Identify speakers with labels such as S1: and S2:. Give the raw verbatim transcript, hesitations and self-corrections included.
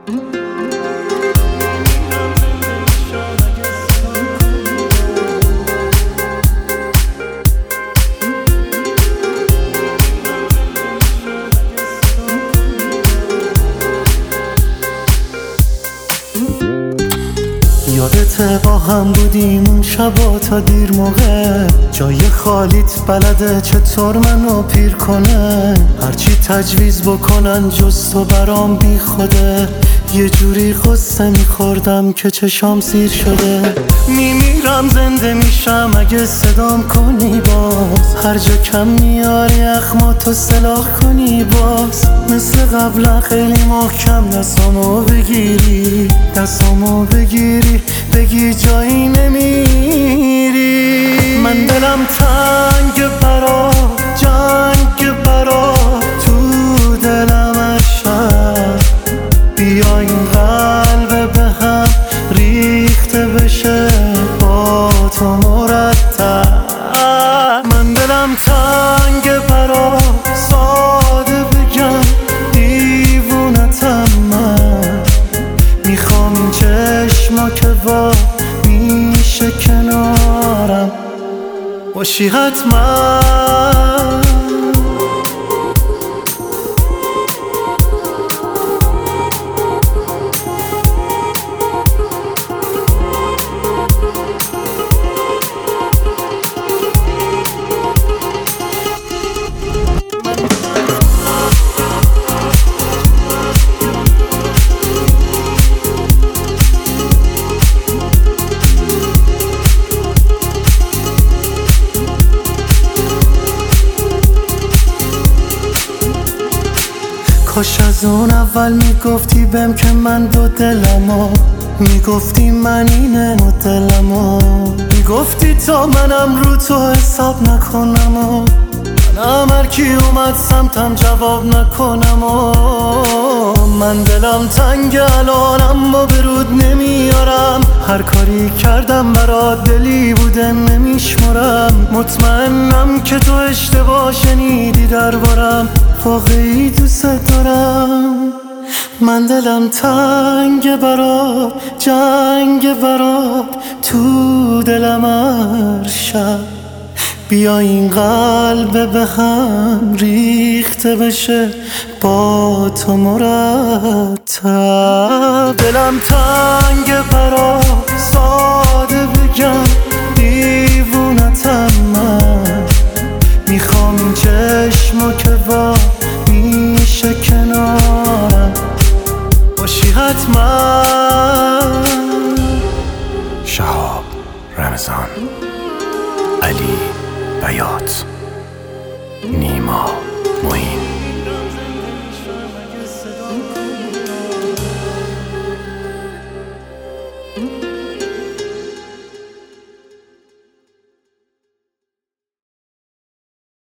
S1: یادته با هم بودیم اون شبا تا دیر موقع، جای خالیت بلده چطور منو پیر کنه. هرچی تجویز بکنن جز تو برام بی خوده، یه جوری قصه میخوردم که چشام سیر شده. میمیرم زنده میشم اگه صدام کنی باز، هر جا کم میاری اخماتو سلاح کنی باز. مثل قبلا خیلی محکم دستامو بگیری، دستامو بگیری بگی جایی نمیری. من دلم تنگ برا جنگ برا تو دلم اشک، بیا این قلب به هم ریخته بشه با تو مرتب. من دلم تنگ برا ساده بگم دیوونتم، من میخوام این چشما که وا میشه کنارم باشی حتما. کاش از اون اول میگفتی بهم که من دو دلمو، میگفتی من اینه مدلمو، میگفتی تا منم رو تو حساب نکنم و منم هرکی اومد سمتم جواب نکنم. و من دلم تنگ الانم و برود نمیارم، هر کاری کردم برات دلی بوده نمیشمرم. مطمئنم که تو اشتباه شنیدی دربارم، واقعی دوست دارم. من دلم تنگ برات جنگ برات تو دلم هر شب، بیا این قلب به هم ریخته بشه با تو مرتب. دلم تنگ برات ساده بگم دیوونتم، من میخوام این چشما که وا میشه کنارم باشی حتما.
S2: شهاب رمضان، علی بیات، نیما معین.